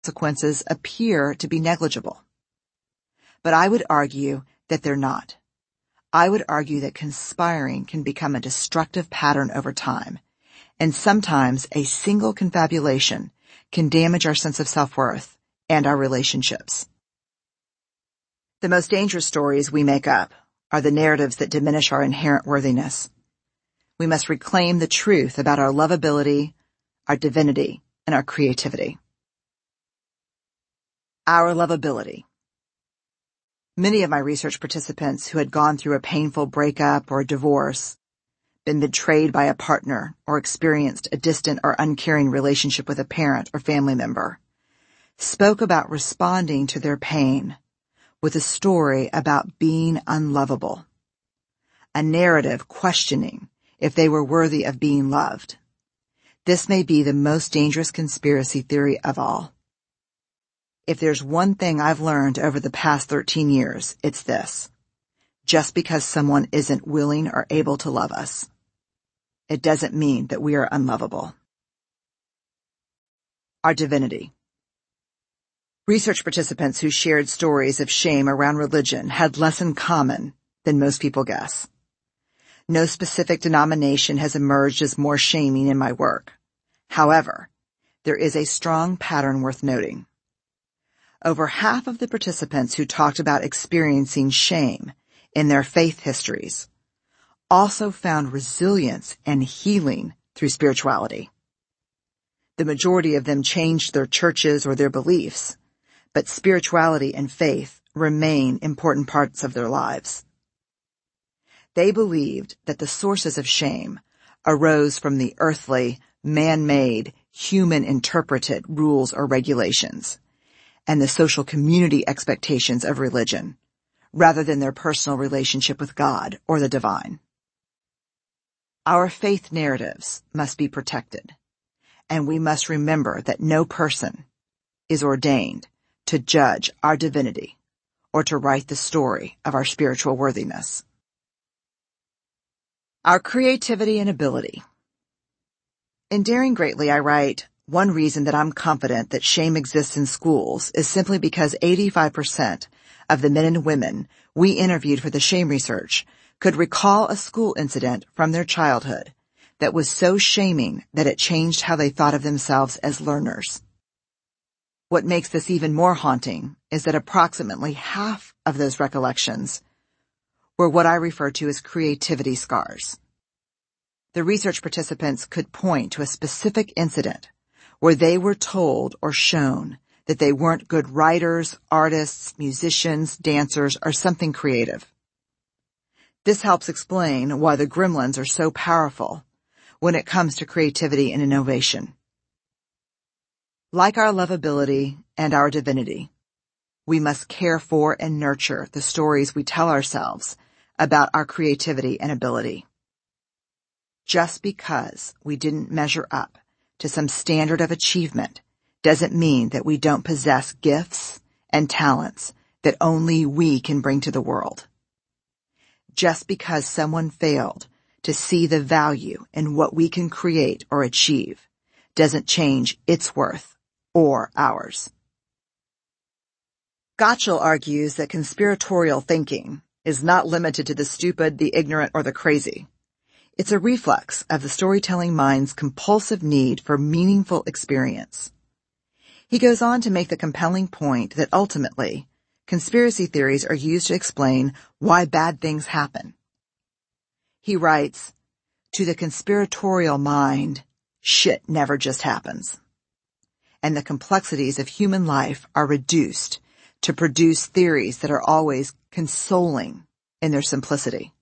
consequences appear to be negligible. But I would argue that they're not. I would argue that conspiring can become a destructive pattern over time, and sometimes a single confabulation can damage our sense of self-worth and our relationships. The most dangerous stories we make up are the narratives that diminish our inherent worthiness. We must reclaim the truth about our lovability, our divinity, and our creativity. Our lovability. Many of my research participants who had gone through a painful breakup or divorce, been betrayed by a partner, or experienced a distant or uncaring relationship with a parent or family member, spoke about responding to their pain with a story about being unlovable, a narrative questioning if they were worthy of being loved. This may be the most dangerous conspiracy theory of all. If there's one thing I've learned over the past 13 years, it's this. Just because someone isn't willing or able to love us, it doesn't mean that we are unlovable. Our divinity. Research participants who shared stories of shame around religion had less in common than most people guess. No specific denomination has emerged as more shaming in my work. However, there is a strong pattern worth noting. Over half of the participants who talked about experiencing shame in their faith histories also found resilience and healing through spirituality. The majority of them changed their churches or their beliefs, but spirituality and faith remain important parts of their lives. They believed that the sources of shame arose from the earthly, man-made, human-interpreted rules or regulations, and the social community expectations of religion, rather than their personal relationship with God or the divine. Our faith narratives must be protected, and we must remember that no person is ordained to judge our divinity or to write the story of our spiritual worthiness. Our creativity and ability. In Daring Greatly, I write, one reason that I'm confident that shame exists in schools is simply because 85% of the men and women we interviewed for the shame research could recall a school incident from their childhood that was so shaming that it changed how they thought of themselves as learners. What makes this even more haunting is that approximately half of those recollections were what I refer to as creativity scars. The research participants could point to a specific incident where they were told or shown that they weren't good writers, artists, musicians, dancers, or something creative. This helps explain why the gremlins are so powerful when it comes to creativity and innovation. Like our lovability and our divinity, we must care for and nurture the stories we tell ourselves about our creativity and ability. Just because we didn't measure up to some standard of achievement doesn't mean that we don't possess gifts and talents that only we can bring to the world. Just because someone failed to see the value in what we can create or achieve doesn't change its worth or ours. Gottschall argues that conspiratorial thinking is not limited to the stupid, the ignorant, or the crazy. It's a reflex of the storytelling mind's compulsive need for meaningful experience. He goes on to make the compelling point that ultimately, conspiracy theories are used to explain why bad things happen. He writes, to the conspiratorial mind, shit never just happens. And the complexities of human life are reduced to produce theories that are always consoling in their simplicity.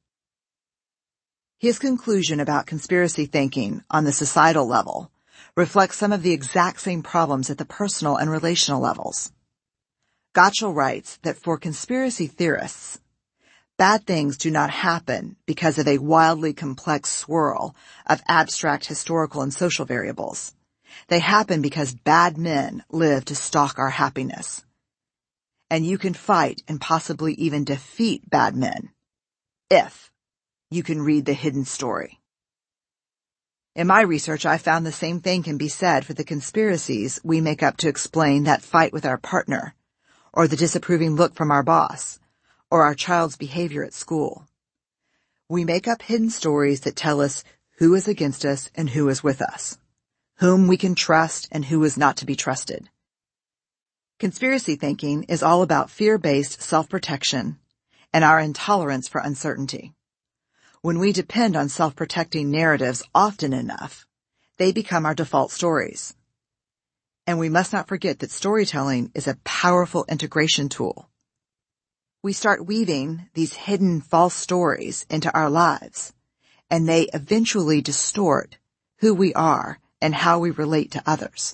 His conclusion about conspiracy thinking on the societal level reflects some of the exact same problems at the personal and relational levels. Gottschall writes that for conspiracy theorists, bad things do not happen because of a wildly complex swirl of abstract historical and social variables. They happen because bad men live to stalk our happiness. And you can fight and possibly even defeat bad men if you can read the hidden story. In my research, I found the same thing can be said for the conspiracies we make up to explain that fight with our partner, or the disapproving look from our boss, or our child's behavior at school. We make up hidden stories that tell us who is against us and who is with us, whom we can trust and who is not to be trusted. Conspiracy thinking is all about fear-based self-protection and our intolerance for uncertainty. When we depend on self-protecting narratives often enough, they become our default stories. And we must not forget that storytelling is a powerful integration tool. We start weaving these hidden false stories into our lives, and they eventually distort who we are and how we relate to others.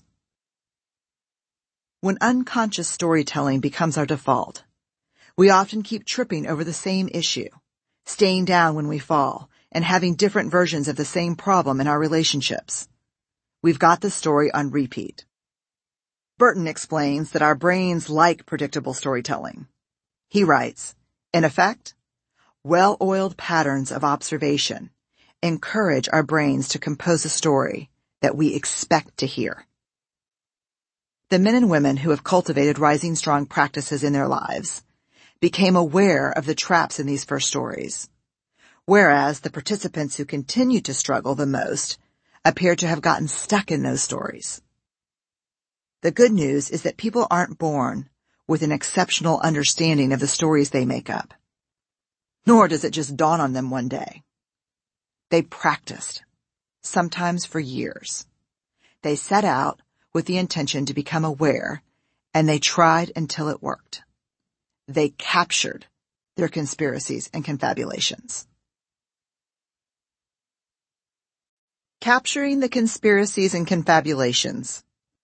When unconscious storytelling becomes our default, we often keep tripping over the same issue, staying down when we fall, and having different versions of the same problem in our relationships. We've got the story on repeat. Burton explains that our brains like predictable storytelling. He writes, in effect, well-oiled patterns of observation encourage our brains to compose a story that we expect to hear. The men and women who have cultivated Rising Strong practices in their lives became aware of the traps in these first stories, whereas the participants who continued to struggle the most appear to have gotten stuck in those stories. The good news is that people aren't born with an exceptional understanding of the stories they make up, nor does it just dawn on them one day. They practiced, sometimes for years. They set out with the intention to become aware, and they tried until it worked. They captured their conspiracies and confabulations. Capturing the conspiracies and confabulations.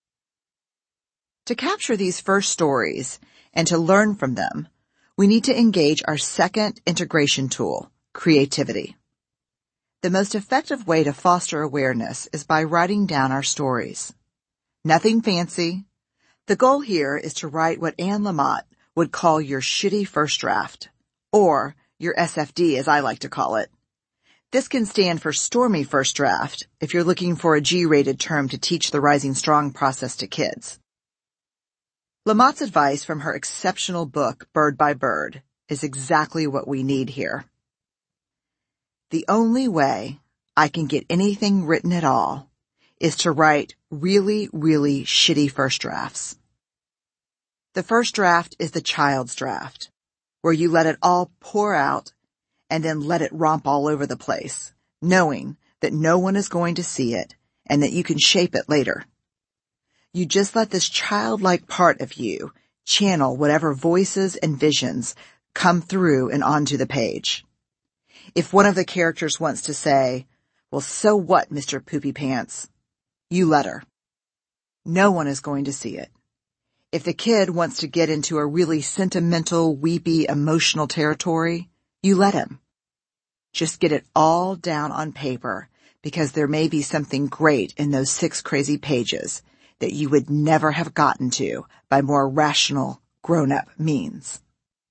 To capture these first stories and to learn from them, we need to engage our second integration tool, creativity. The most effective way to foster awareness is by writing down our stories. Nothing fancy. The goal here is to write what Anne Lamott would call your shitty first draft, or your SFD as I like to call it. This can stand for stormy first draft if you're looking for a G-rated term to teach the Rising Strong process to kids. Lamott's advice from her exceptional book, Bird by Bird, is exactly what we need here. The only way I can get anything written at all is to write really, really shitty first drafts. The first draft is the child's draft, where you let it all pour out and then let it romp all over the place, knowing that no one is going to see it and that you can shape it later. You just let this childlike part of you channel whatever voices and visions come through and onto the page. If one of the characters wants to say, "Well, so what, Mr. Poopy Pants?" you let her. No one is going to see it. If the kid wants to get into a really sentimental, weepy, emotional territory, you let him. Just get it all down on paper, because there may be something great in those 6 crazy pages that you would never have gotten to by more rational, grown-up means.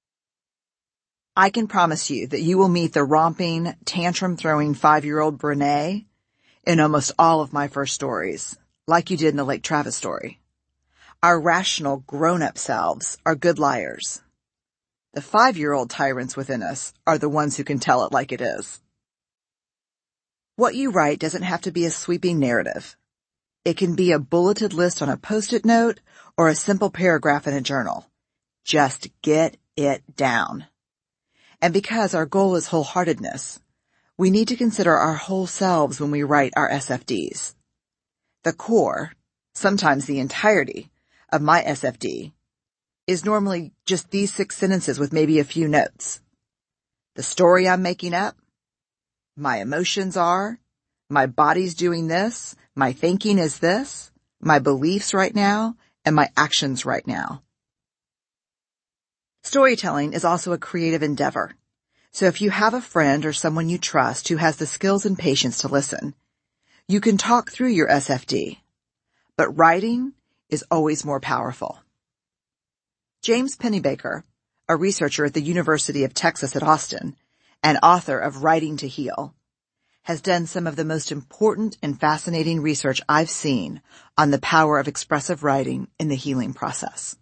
I can promise you that you will meet the romping, tantrum-throwing 5-year-old Brene in almost all of my first stories, like you did in the Lake Travis story. Our rational, grown-up selves are good liars. The 5-year-old tyrants within us are the ones who can tell it like it is. What you write doesn't have to be a sweeping narrative. It can be a bulleted list on a Post-it note or a simple paragraph in a journal. Just get it down. And because our goal is wholeheartedness, we need to consider our whole selves when we write our SFDs. The core, sometimes the entirety, of my SFD is normally just these 6 sentences with maybe a few notes. The story I'm making up, my emotions are, my body's doing this, my thinking is this, my beliefs right now, and my actions right now. Storytelling is also a creative endeavor. So if you have a friend or someone you trust who has the skills and patience to listen, you can talk through your SFD. But writing is always more powerful. James Pennebaker, a researcher at the University of Texas at Austin, and author of Writing to Heal, has done some of the most important and fascinating research I've seen on the power of expressive writing in the healing process.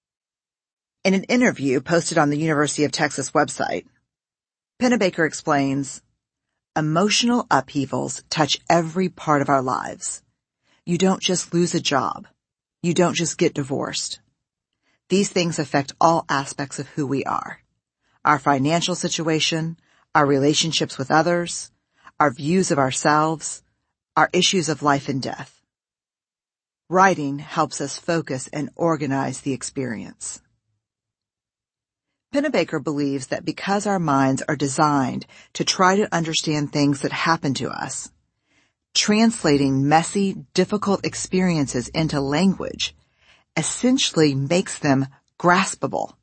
In an interview posted on the University of Texas website, Pennebaker explains, "Emotional upheavals touch every part of our lives. You don't just lose a job. You don't just get divorced. These things affect all aspects of who we are. Our financial situation, our relationships with others, our views of ourselves, our issues of life and death. Writing helps us focus and organize the experience." Pennebaker believes that because our minds are designed to try to understand things that happen to us, translating messy, difficult experiences into language essentially makes them graspable.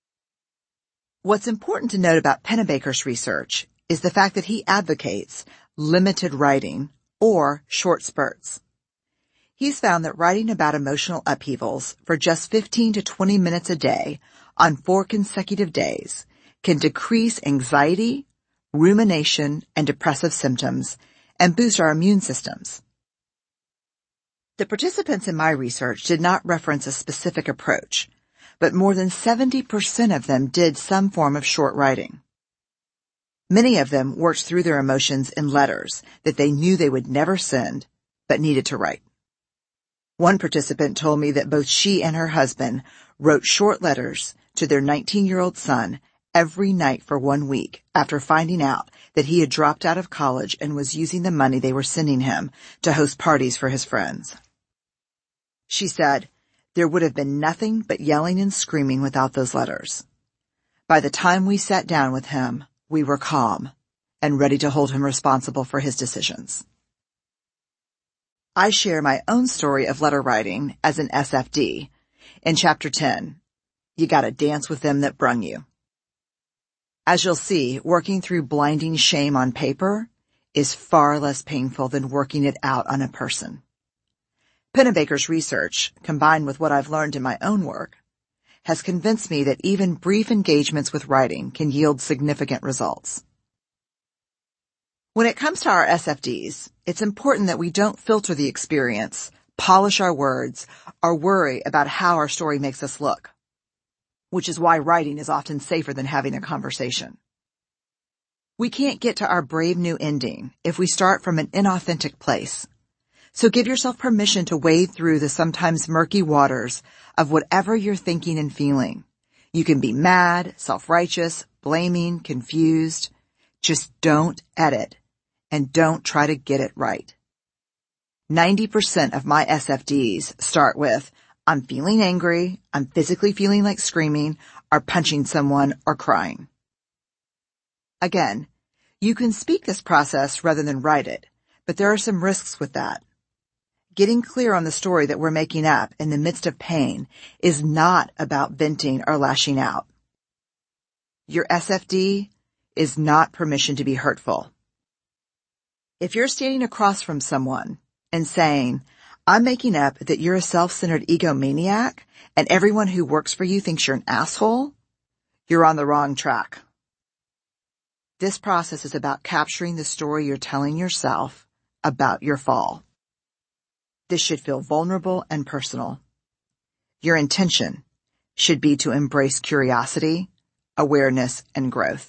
What's important to note about Pennebaker's research is the fact that he advocates limited writing or short spurts. He's found that writing about emotional upheavals for just 15 to 20 minutes a day on 4 consecutive days can decrease anxiety, rumination, and depressive symptoms and boost our immune systems. The participants in my research did not reference a specific approach, but more than 70% of them did some form of short writing. Many of them worked through their emotions in letters that they knew they would never send, but needed to write. One participant told me that both she and her husband wrote short letters to their 19-year-old son every night for 1 week after finding out that he had dropped out of college and was using the money they were sending him to host parties for his friends. She said, "There would have been nothing but yelling and screaming without those letters. By the time we sat down with him, we were calm and ready to hold him responsible for his decisions." I share my own story of letter writing as an SFD in Chapter 10, You Gotta Dance with Them That Brung You. As you'll see, working through blinding shame on paper is far less painful than working it out on a person. Pennebaker's research, combined with what I've learned in my own work, has convinced me that even brief engagements with writing can yield significant results. When it comes to our SFDs, it's important that we don't filter the experience, polish our words, or worry about how our story makes us look, which is why writing is often safer than having a conversation. We can't get to our brave new ending if we start from an inauthentic place. So give yourself permission to wade through the sometimes murky waters of whatever you're thinking and feeling. You can be mad, self-righteous, blaming, confused. Just don't edit and don't try to get it right. 90% of my SFDs start with, "I'm feeling angry, I'm physically feeling like screaming, or punching someone, or crying." Again, you can speak this process rather than write it, but there are some risks with that. Getting clear on the story that we're making up in the midst of pain is not about venting or lashing out. Your SFD is not permission to be hurtful. If you're standing across from someone and saying, "I'm making up that you're a self-centered egomaniac and everyone who works for you thinks you're an asshole," you're on the wrong track. This process is about capturing the story you're telling yourself about your fall. This should feel vulnerable and personal. Your intention should be to embrace curiosity, awareness, and growth.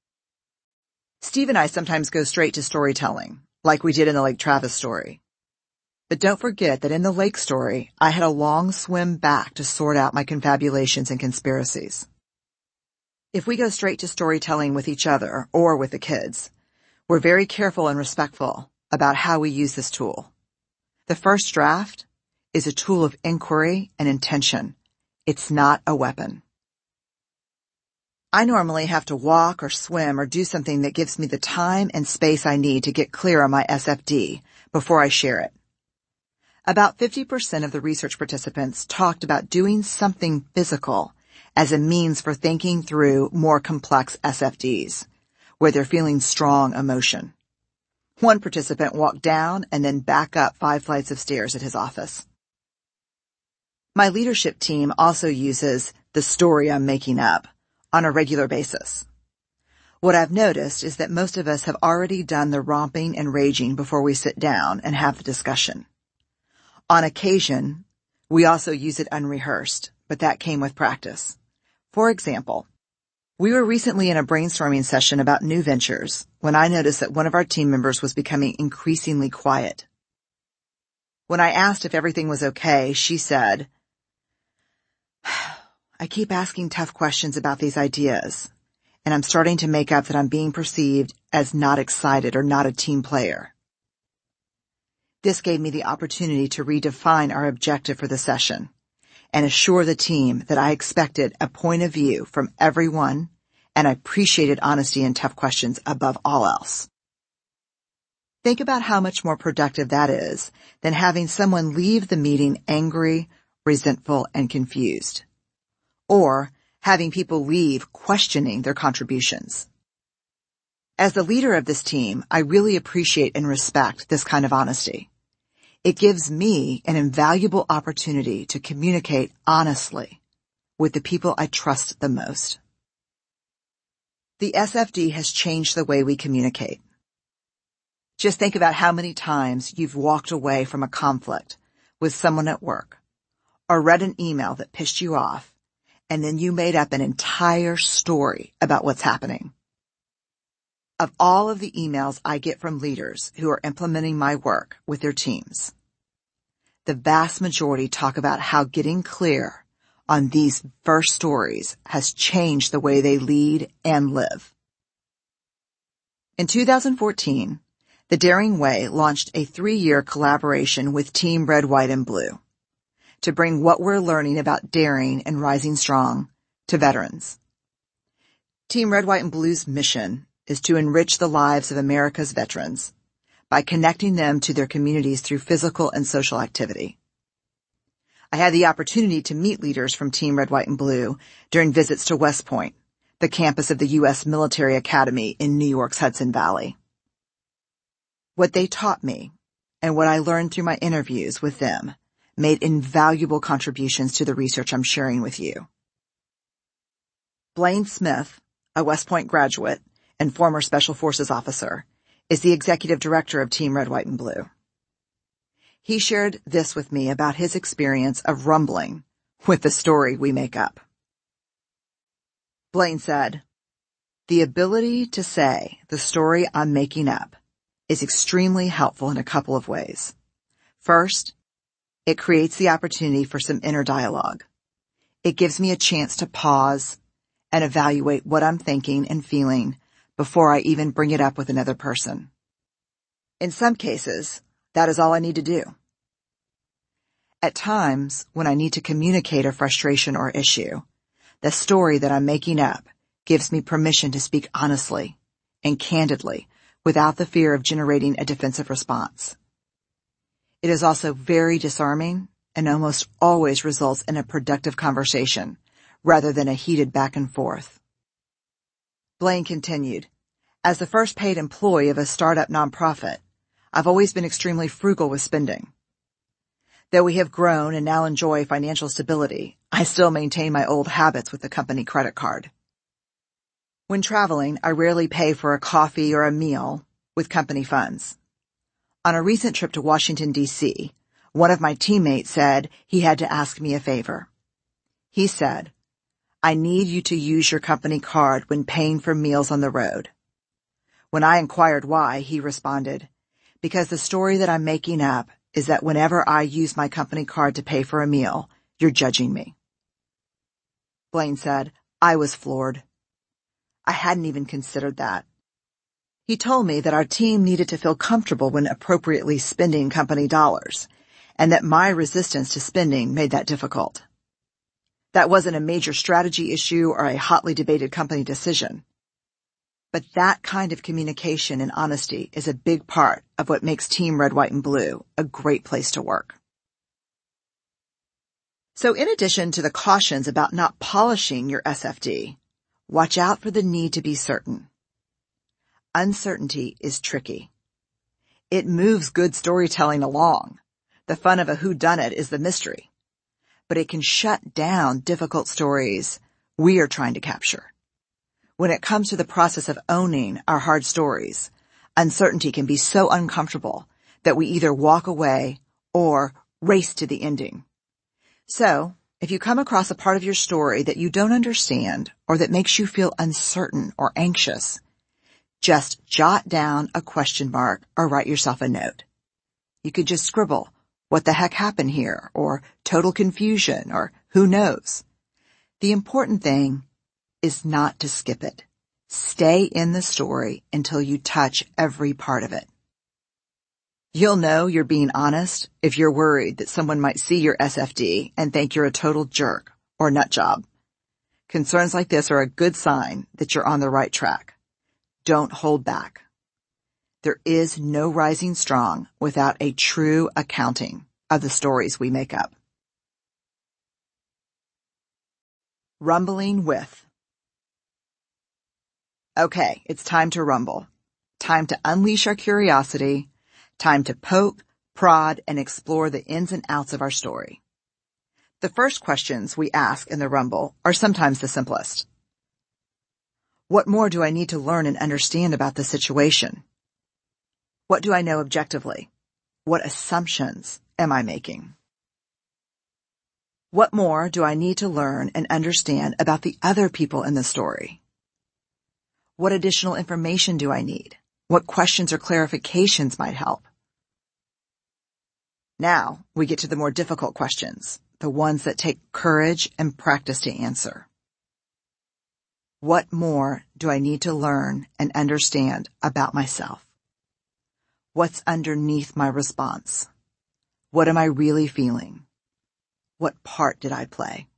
Steve and I sometimes go straight to storytelling, like we did in the Lake Travis story. But don't forget that in the lake story, I had a long swim back to sort out my confabulations and conspiracies. If we go straight to storytelling with each other or with the kids, we're very careful and respectful about how we use this tool. The first draft is a tool of inquiry and intention. It's not a weapon. I normally have to walk or swim or do something that gives me the time and space I need to get clear on my SFD before I share it. About 50% of the research participants talked about doing something physical as a means for thinking through more complex SFDs, where they're feeling strong emotion. One participant walked down and then back up 5 flights of stairs at his office. My leadership team also uses the story I'm making up on a regular basis. What I've noticed is that most of us have already done the romping and raging before we sit down and have the discussion. On occasion, we also use it unrehearsed, but that came with practice. For example, we were recently in a brainstorming session about new ventures when I noticed that one of our team members was becoming increasingly quiet. When I asked if everything was okay, she said, "I keep asking tough questions about these ideas, and I'm starting to make up that I'm being perceived as not excited or not a team player." This gave me the opportunity to redefine our objective for the session and assure the team that I expected a point of view from everyone and I appreciated honesty and tough questions above all else. Think about how much more productive that is than having someone leave the meeting angry, resentful, and confused, or having people leave questioning their contributions. As the leader of this team, I really appreciate and respect this kind of honesty. It gives me an invaluable opportunity to communicate honestly with the people I trust the most. The SFD has changed the way we communicate. Just think about how many times you've walked away from a conflict with someone at work or read an email that pissed you off, and then you made up an entire story about what's happening. Of all of the emails I get from leaders who are implementing my work with their teams, the vast majority talk about how getting clear on these first stories has changed the way they lead and live. In 2014, The Daring Way launched a 3-year collaboration with Team Red, White, and Blue to bring what we're learning about daring and rising strong to veterans. Team Red, White, and Blue's mission is to enrich the lives of America's veterans by connecting them to their communities through physical and social activity. I had the opportunity to meet leaders from Team Red, White, and Blue during visits to West Point, the campus of the U.S. Military Academy in New York's Hudson Valley. What they taught me and what I learned through my interviews with them made invaluable contributions to the research I'm sharing with you. Blaine Smith, a West Point graduate and former Special Forces officer, is the executive director of Team Red, White, and Blue. He shared this with me about his experience of rumbling with the story we make up. Blaine said, "The ability to say the story I'm making up is extremely helpful in a couple of ways. First, it creates the opportunity for some inner dialogue. It gives me a chance to pause and evaluate what I'm thinking and feeling before I even bring it up with another person. In some cases, that is all I need to do. At times, when I need to communicate a frustration or issue, the story that I'm making up gives me permission to speak honestly and candidly without the fear of generating a defensive response. It is also very disarming and almost always results in a productive conversation rather than a heated back and forth." Blaine continued, "As the first paid employee of a startup nonprofit, I've always been extremely frugal with spending. Though we have grown and now enjoy financial stability, I still maintain my old habits with the company credit card. When traveling, I rarely pay for a coffee or a meal with company funds. On a recent trip to Washington, D.C., one of my teammates said he had to ask me a favor. He said, 'I need you to use your company card when paying for meals on the road.' When I inquired why, he responded, 'Because the story that I'm making up is that whenever I use my company card to pay for a meal, you're judging me.'" Blaine said, "I was floored. I hadn't even considered that." He told me that our team needed to feel comfortable when appropriately spending company dollars, and that my resistance to spending made that difficult. That wasn't a major strategy issue or a hotly debated company decision. But that kind of communication and honesty is a big part of what makes Team Red, White, and Blue a great place to work. So in addition to the cautions about not polishing your SFD, watch out for the need to be certain. Uncertainty is tricky. It moves good storytelling along. The fun of a whodunit is the mystery. But it can shut down difficult stories we are trying to capture. When it comes to the process of owning our hard stories, uncertainty can be so uncomfortable that we either walk away or race to the ending. So, if you come across a part of your story that you don't understand or that makes you feel uncertain or anxious, just jot down a question mark or write yourself a note. You could just scribble, "What the heck happened here?" or "total confusion," or "who knows." The important thing is not to skip it. Stay in the story until you touch every part of it. You'll know you're being honest if you're worried that someone might see your SFD and think you're a total jerk or nut job. Concerns like this are a good sign that you're on the right track. Don't hold back. There is no rising strong without a true accounting of the stories we make up. Rumbling with. Okay, it's time to rumble. Time to unleash our curiosity. Time to poke, prod, and explore the ins and outs of our story. The first questions we ask in the rumble are sometimes the simplest. What more do I need to learn and understand about the situation? What do I know objectively? What assumptions am I making? What more do I need to learn and understand about the other people in the story? What additional information do I need? What questions or clarifications might help? Now we get to the more difficult questions, the ones that take courage and practice to answer. What more do I need to learn and understand about myself? What's underneath my response? What am I really feeling? What part did I play?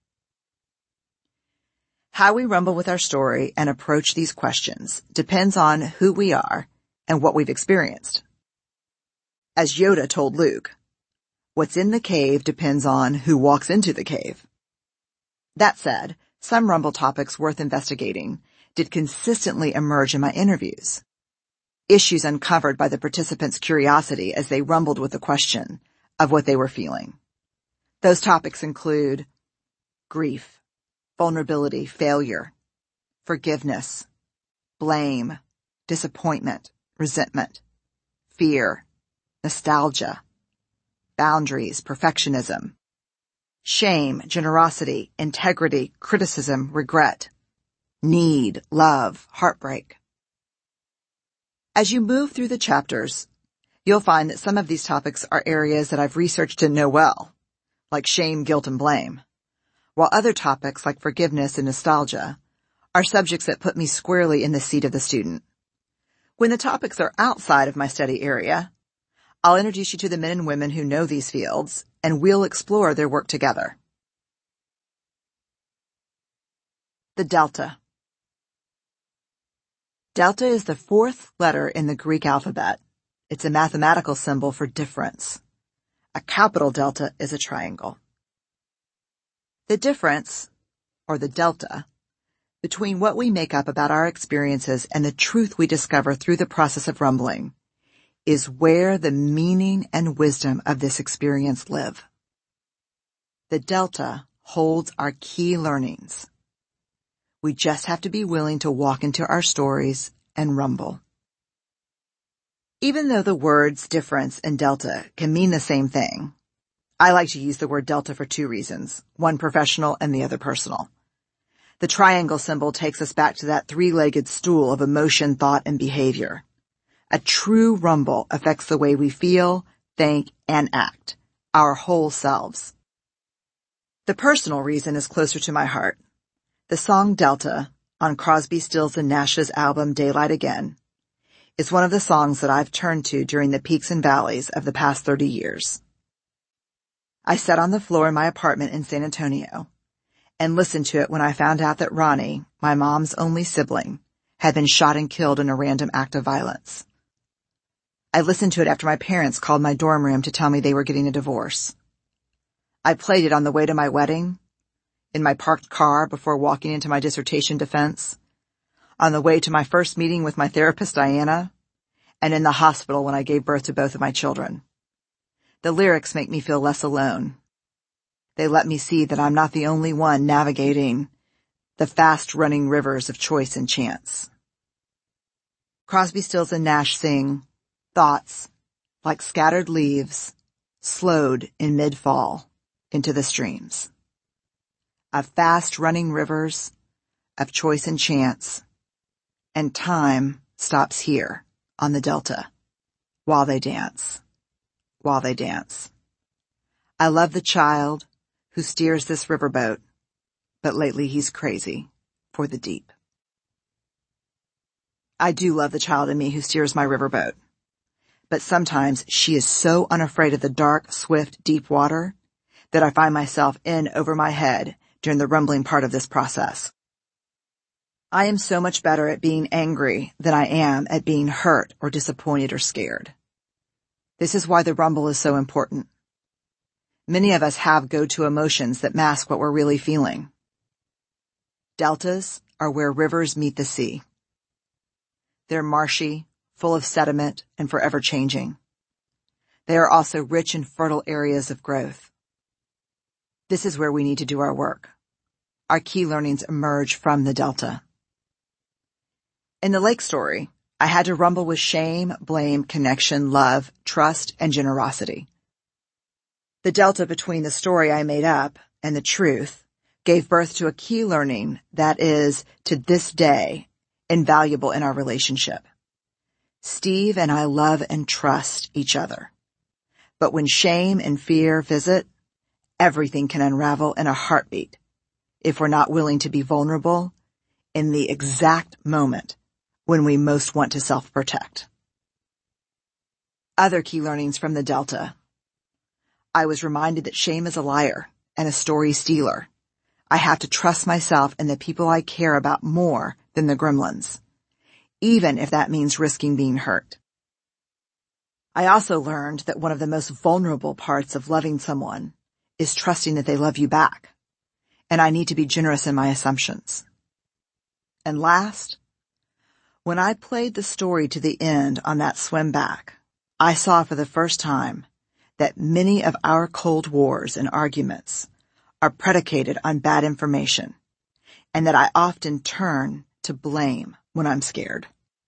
How we rumble with our story and approach these questions depends on who we are and what we've experienced. As Yoda told Luke, what's in the cave depends on who walks into the cave. That said, some rumble topics worth investigating did consistently emerge in my interviews. Issues uncovered by the participants' curiosity as they rumbled with the question of what they were feeling. Those topics include grief, vulnerability, failure, forgiveness, blame, disappointment, resentment, fear, nostalgia, boundaries, perfectionism, shame, generosity, integrity, criticism, regret, need, love, heartbreak. As you move through the chapters, you'll find that some of these topics are areas that I've researched and know well, like shame, guilt, and blame, while other topics like forgiveness and nostalgia are subjects that put me squarely in the seat of the student. When the topics are outside of my study area, I'll introduce you to the men and women who know these fields, and we'll explore their work together. The delta. Delta is the fourth letter in the Greek alphabet. It's a mathematical symbol for difference. A capital delta is a triangle. The difference, or the delta, between what we make up about our experiences and the truth we discover through the process of rumbling is where the meaning and wisdom of this experience live. The delta holds our key learnings. We just have to be willing to walk into our stories and rumble. Even though the words difference and delta can mean the same thing, I like to use the word delta for two reasons, one professional and the other personal. The triangle symbol takes us back to that three-legged stool of emotion, thought, and behavior. A true rumble affects the way we feel, think, and act, our whole selves. The personal reason is closer to my heart. The song Delta, on Crosby, Stills and Nash's album Daylight Again, is one of the songs that I've turned to during the peaks and valleys of the past 30 years. I sat on the floor in my apartment in San Antonio and listened to it when I found out that Ronnie, my mom's only sibling, had been shot and killed in a random act of violence. I listened to it after my parents called my dorm room to tell me they were getting a divorce. I played it on the way to my wedding, in my parked car before walking into my dissertation defense, on the way to my first meeting with my therapist Diana, and in the hospital when I gave birth to both of my children. The lyrics make me feel less alone. They let me see that I'm not the only one navigating the fast-running rivers of choice and chance. Crosby, Stills and Nash sing, thoughts, like scattered leaves, slowed in mid-fall into the streams. Of fast-running rivers, of choice and chance, and time stops here on the Delta while they dance, while they dance. I love the child who steers this riverboat, but lately he's crazy for the deep. I do love the child in me who steers my riverboat, but sometimes she is so unafraid of the dark, swift, deep water that I find myself in over my head during the rumbling part of this process. I am so much better at being angry than I am at being hurt or disappointed or scared. This is why the rumble is so important. Many of us have go-to emotions that mask what we're really feeling. Deltas are where rivers meet the sea. They're marshy, full of sediment, and forever changing. They are also rich and fertile areas of growth. This is where we need to do our work. Our key learnings emerge from the Delta. In the lake story, I had to rumble with shame, blame, connection, love, trust, and generosity. The Delta between the story I made up and the truth gave birth to a key learning that is, to this day, invaluable in our relationship. Steve and I love and trust each other. But when shame and fear visit, everything can unravel in a heartbeat if we're not willing to be vulnerable in the exact moment when we most want to self-protect. Other key learnings from the Delta. I was reminded that shame is a liar and a story stealer. I have to trust myself and the people I care about more than the gremlins, even if that means risking being hurt. I also learned that one of the most vulnerable parts of loving someone is trusting that they love you back, and I need to be generous in my assumptions. And last, when I played the story to the end on that swim back, I saw for the first time that many of our cold wars and arguments are predicated on bad information, and that I often turn to blame when I'm scared.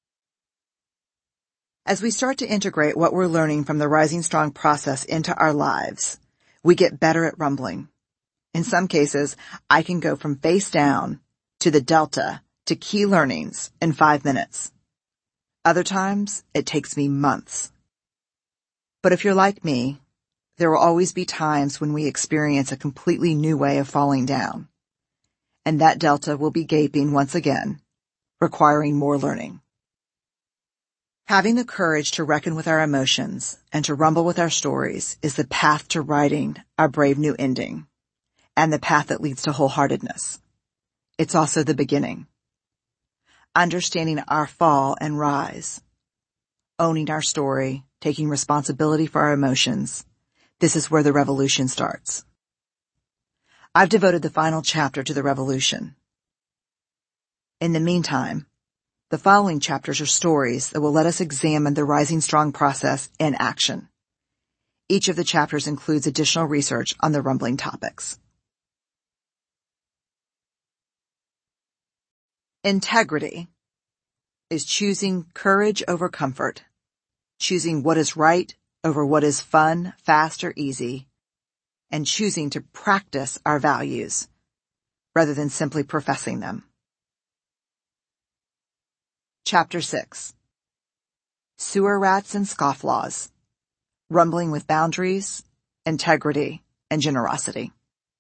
As we start to integrate what we're learning from the Rising Strong process into our lives, we get better at rumbling. In some cases, I can go from face down to the Delta to key learnings in 5 minutes. Other times, it takes me months. But if you're like me, there will always be times when we experience a completely new way of falling down. And that Delta will be gaping once again, requiring more learning. Having the courage to reckon with our emotions and to rumble with our stories is the path to writing our brave new ending, and the path that leads to wholeheartedness. It's also the beginning. Understanding our fall and rise, owning our story, taking responsibility for our emotions, this is where the revolution starts. I've devoted the final chapter to the revolution. In the meantime, the following chapters are stories that will let us examine the Rising Strong process in action. Each of the chapters includes additional research on the rumbling topics. Integrity is choosing courage over comfort, choosing what is right over what is fun, fast, or easy, and choosing to practice our values rather than simply professing them. Chapter 6. Sewer Rats and Scofflaws. Rumbling with Boundaries, Integrity, and Generosity.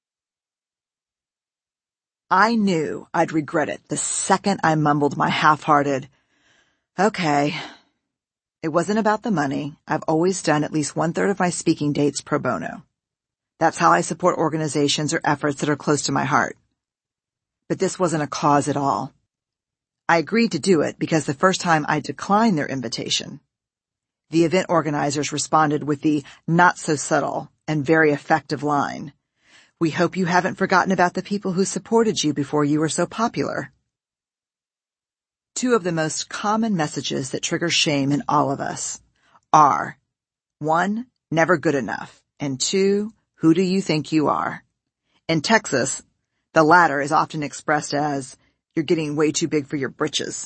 I knew I'd regret it the second I mumbled my half-hearted, okay. It wasn't about the money. I've always done at least 1/3 of my speaking dates pro bono. That's how I support organizations or efforts that are close to my heart. But this wasn't a cause at all. I agreed to do it because the first time I declined their invitation, the event organizers responded with the not-so-subtle and very effective line, "We hope you haven't forgotten about the people who supported you before you were so popular." Two of the most common messages that trigger shame in all of us are, 1, never good enough, and 2, who do you think you are? In Texas, The latter is often expressed as, "You're getting way too big for your britches."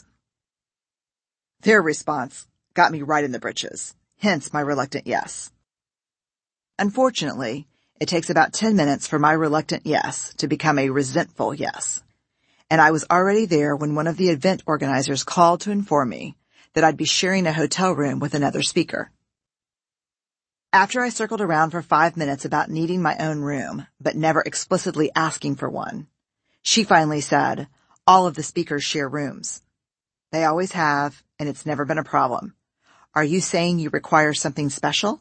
Their response got me right in the britches, hence my reluctant yes. Unfortunately, it takes about 10 minutes for my reluctant yes to become a resentful yes. And I was already there when one of the event organizers called to inform me that I'd be sharing a hotel room with another speaker. After I circled around for 5 minutes about needing my own room, but never explicitly asking for one, she finally said, "All of the speakers share rooms. They always have, and it's never been a problem. Are you saying you require something special?"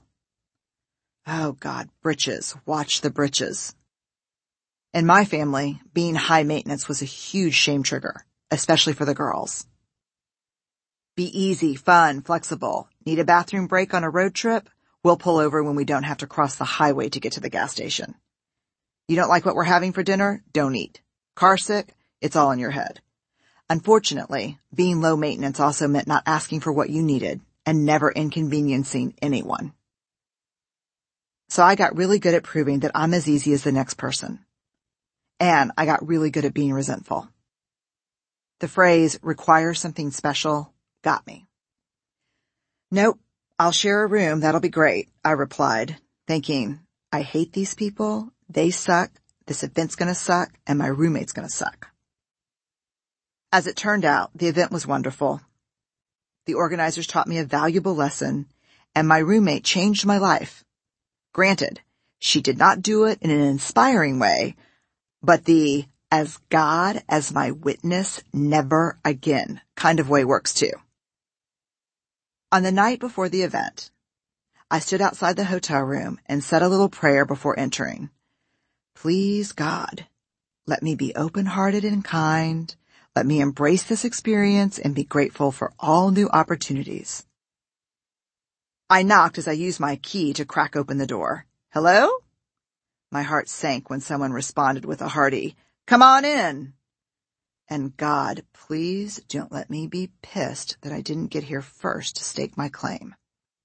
Oh God, britches, watch the britches. In my family, being high maintenance was a huge shame trigger, especially for the girls. Be easy, fun, flexible. Need a bathroom break on a road trip? We'll pull over when we don't have to cross the highway to get to the gas station. You don't like what we're having for dinner? Don't eat. Car sick? It's all in your head. Unfortunately, being low maintenance also meant not asking for what you needed and never inconveniencing anyone. So I got really good at proving that I'm as easy as the next person. And I got really good at being resentful. The phrase, "require something special," got me. "Nope, I'll share a room, that'll be great," I replied, thinking, I hate these people, they suck, this event's gonna suck, and my roommate's gonna suck. As it turned out, the event was wonderful. The organizers taught me a valuable lesson, and my roommate changed my life. Granted, she did not do it in an inspiring way, but the "as God as my witness, never again" kind of way works too. On the night before the event, I stood outside the hotel room and said a little prayer before entering. Please, God, let me be open-hearted and kind. Let me embrace this experience and be grateful for all new opportunities. I knocked as I used my key to crack open the door. "Hello?" My heart sank when someone responded with a hearty, "Come on in." And God, please don't let me be pissed that I didn't get here first to stake my claim.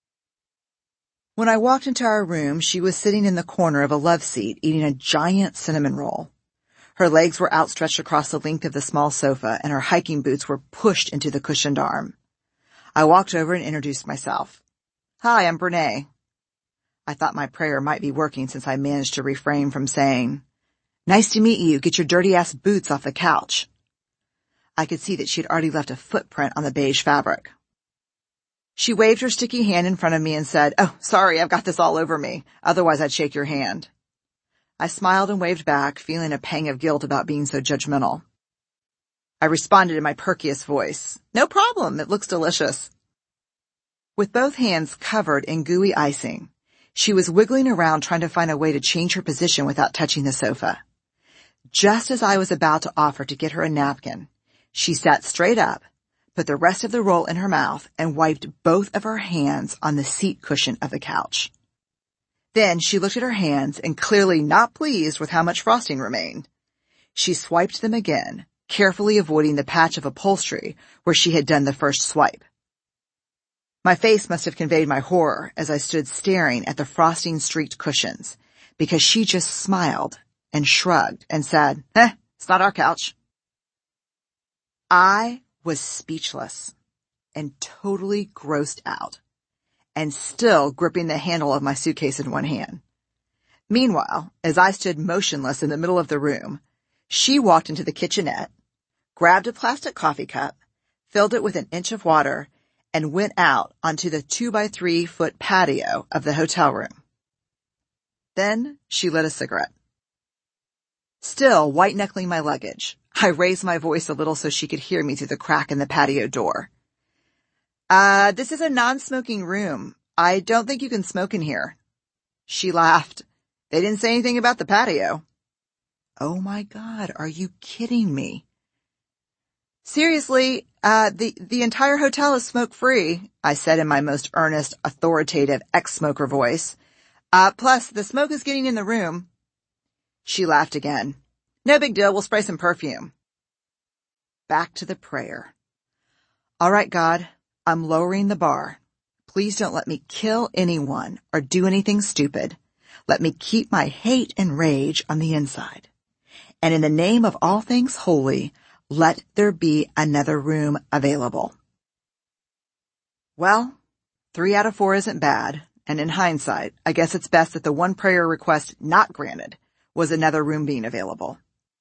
When I walked into our room, she was sitting in the corner of a love seat eating a giant cinnamon roll. Her legs were outstretched across the length of the small sofa, and her hiking boots were pushed into the cushioned arm. I walked over and introduced myself. "Hi, I'm Brene." I thought my prayer might be working since I managed to refrain from saying, "Nice to meet you. Get your dirty-ass boots off the couch." I could see that she had already left a footprint on the beige fabric. She waved her sticky hand in front of me and said, "Oh, sorry, I've got this all over me. Otherwise I'd shake your hand." I smiled and waved back, feeling a pang of guilt about being so judgmental. I responded in my perkiest voice, "No problem, it looks delicious." With both hands covered in gooey icing, she was wiggling around trying to find a way to change her position without touching the sofa. Just as I was about to offer to get her a napkin, she sat straight up, put the rest of the roll in her mouth, and wiped both of her hands on the seat cushion of the couch. Then she looked at her hands and, clearly not pleased with how much frosting remained, she swiped them again, carefully avoiding the patch of upholstery where she had done the first swipe. My face must have conveyed my horror as I stood staring at the frosting-streaked cushions, because she just smiled and shrugged and said, "It's not our couch." I was speechless and totally grossed out, and still gripping the handle of my suitcase in one hand. Meanwhile, as I stood motionless in the middle of the room, she walked into the kitchenette, grabbed a plastic coffee cup, filled it with an inch of water, and went out onto the 2-by-3-foot patio of the hotel room. Then she lit a cigarette. Still white-knuckling my luggage, I raised my voice a little so she could hear me through the crack in the patio door. This is a non-smoking room. I don't think you can smoke in here." She laughed. "They didn't say anything about the patio." Oh my God, are you kidding me? "Seriously, the entire hotel is smoke-free," I said in my most earnest, authoritative ex-smoker voice. Plus, the smoke is getting in the room." She laughed again. "No big deal, we'll spray some perfume." Back to the prayer. "All right, God, I'm lowering the bar. Please don't let me kill anyone or do anything stupid. Let me keep my hate and rage on the inside. and in the name of all things holy, let there be another room available. Well, 3 out of 4 isn't bad, and in hindsight, I guess it's best that the one prayer request not granted was another room being available.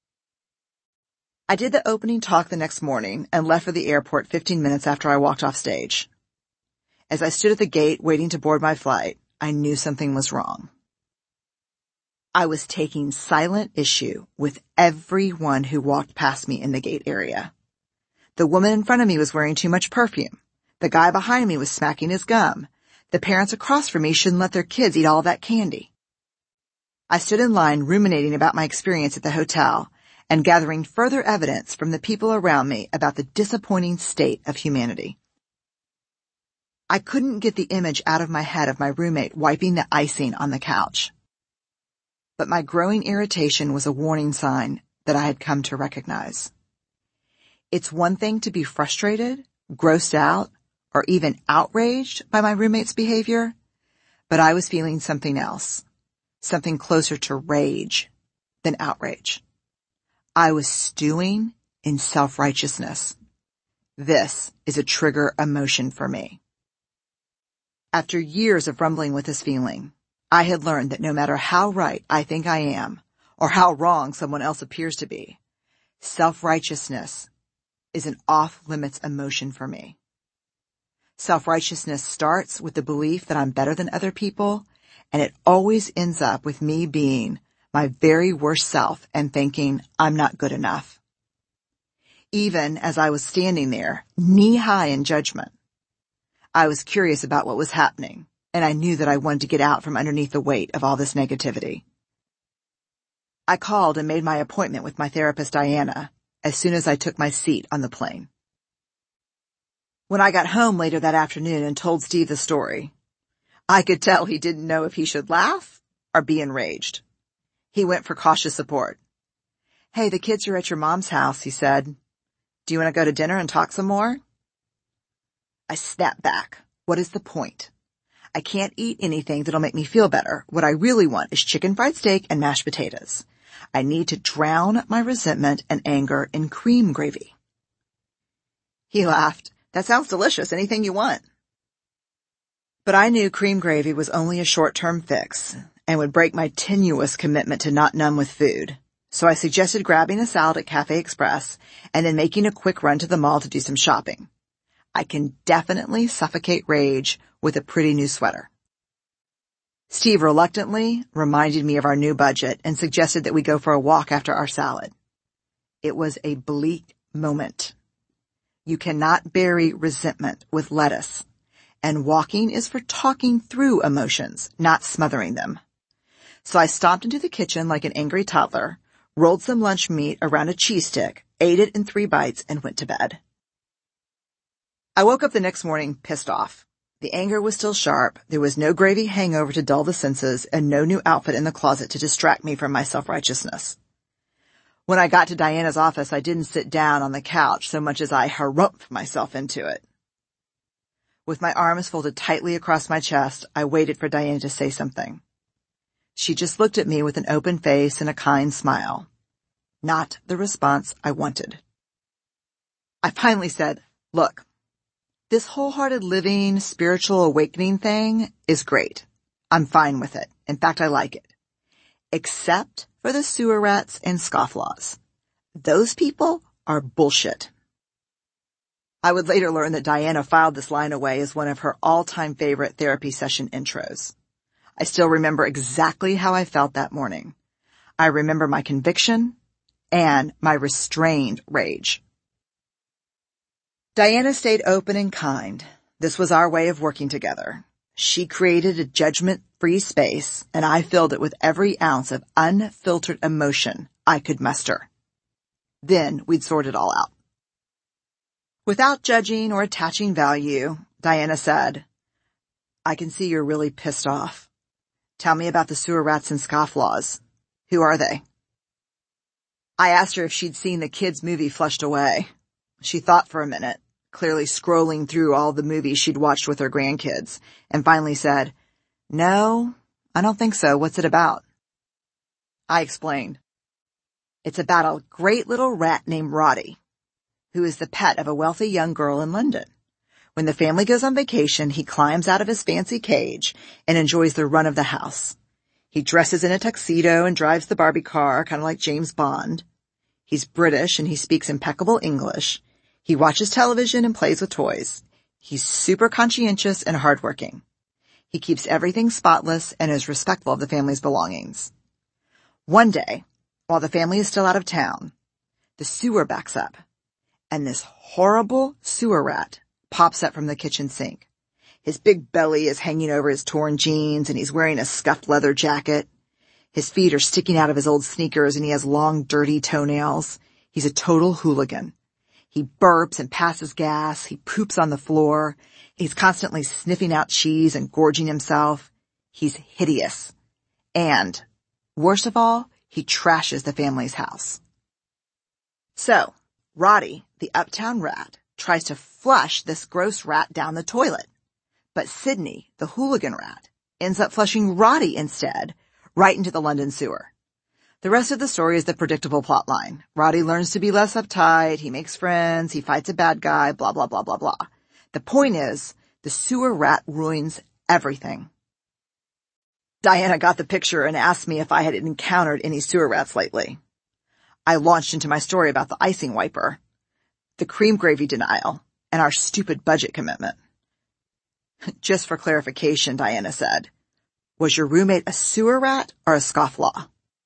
I did the opening talk the next morning and left for the airport 15 minutes after I walked off stage. As I stood at the gate waiting to board my flight, I knew something was wrong. I was taking silent issue with everyone who walked past me in the gate area. The woman in front of me was wearing too much perfume. The guy behind me was smacking his gum. The parents across from me shouldn't let their kids eat all that candy. I stood in line ruminating about my experience at the hotel and gathering further evidence from the people around me about the disappointing state of humanity. I couldn't get the image out of my head of my roommate wiping the icing on the couch. But my growing irritation was a warning sign that I had come to recognize. It's one thing to be frustrated, grossed out, or even outraged by my roommate's behavior, but I was feeling something else, something closer to rage than outrage. I was stewing in self-righteousness. This is a trigger emotion for me. After years of rumbling with this feeling, I had learned that no matter how right I think I am, or how wrong someone else appears to be, self-righteousness is an off-limits emotion for me. Self-righteousness starts with the belief that I'm better than other people, and it always ends up with me being my very worst self and thinking I'm not good enough. Even as I was standing there, knee-high in judgment, I was curious about what was happening, and I knew that I wanted to get out from underneath the weight of all this negativity. I called and made my appointment with my therapist, Diana, as soon as I took my seat on the plane. When I got home later that afternoon and told Steve the story, I could tell he didn't know if he should laugh or be enraged. He went for cautious support. "Hey, the kids are at your mom's house," he said. "Do you want to go to dinner and talk some more?" I snapped back. What is the point? I can't eat anything that'll make me feel better. What I really want is chicken fried steak and mashed potatoes. I need to drown my resentment and anger in cream gravy. He laughed. "That sounds delicious. Anything you want." But I knew cream gravy was only a short-term fix and would break my tenuous commitment to not numb with food. So I suggested grabbing a salad at Cafe Express and then making a quick run to the mall to do some shopping. I can definitely suffocate rage with a pretty new sweater. Steve reluctantly reminded me of our new budget and suggested that we go for a walk after our salad. It was a bleak moment. You cannot bury resentment with lettuce, and walking is for talking through emotions, not smothering them. So I stomped into the kitchen like an angry toddler, rolled some lunch meat around a cheese stick, ate it in 3 bites, and went to bed. I woke up the next morning pissed off. The anger was still sharp, there was no gravy hangover to dull the senses, and no new outfit in the closet to distract me from my self-righteousness. When I got to Diana's office, I didn't sit down on the couch so much as I harumphed myself into it. With my arms folded tightly across my chest, I waited for Diana to say something. She just looked at me with an open face and a kind smile. Not the response I wanted. I finally said, "Look, this wholehearted living, spiritual awakening thing is great. I'm fine with it. In fact, I like it. Except for the sewer rats and scofflaws. Those people are bullshit." I would later learn that Diana filed this line away as one of her all-time favorite therapy session intros. I still remember exactly how I felt that morning. I remember my conviction and my restrained rage. Diana stayed open and kind. This was our way of working together. She created a judgment-free space, and I filled it with every ounce of unfiltered emotion I could muster. Then we'd sort it all out. Without judging or attaching value, Diana said, "I can see you're really pissed off. Tell me about the sewer rats and scofflaws. Who are they?" I asked her if she'd seen the kids' movie Flushed Away. She thought for a minute, clearly scrolling through all the movies she'd watched with her grandkids, and finally said, "No, I don't think so. What's it about?" I explained. It's about a great little rat named Roddy, who is the pet of a wealthy young girl in London. When the family goes on vacation, he climbs out of his fancy cage and enjoys the run of the house. He dresses in a tuxedo and drives the Barbie car, kind of like James Bond. He's British and he speaks impeccable English. He watches television and plays with toys. He's super conscientious and hardworking. He keeps everything spotless and is respectful of the family's belongings. One day, while the family is still out of town, the sewer backs up, and this horrible sewer rat pops up from the kitchen sink. His big belly is hanging over his torn jeans, and he's wearing a scuffed leather jacket. His feet are sticking out of his old sneakers, and he has long, dirty toenails. He's a total hooligan. He burps and passes gas. He poops on the floor. He's constantly sniffing out cheese and gorging himself. He's hideous. And, worst of all, he trashes the family's house. So, Roddy, the uptown rat, tries to flush this gross rat down the toilet. But Sydney, the hooligan rat, ends up flushing Roddy instead, right into the London sewer. The rest of the story is the predictable plotline. Roddy learns to be less uptight, he makes friends, he fights a bad guy, blah, blah, blah, blah, blah. The point is, the sewer rat ruins everything. Diana got the picture and asked me if I had encountered any sewer rats lately. I launched into my story about the icing wiper, the cream gravy denial, and our stupid budget commitment. Just for clarification, Diana said, was your roommate a sewer rat or a scofflaw?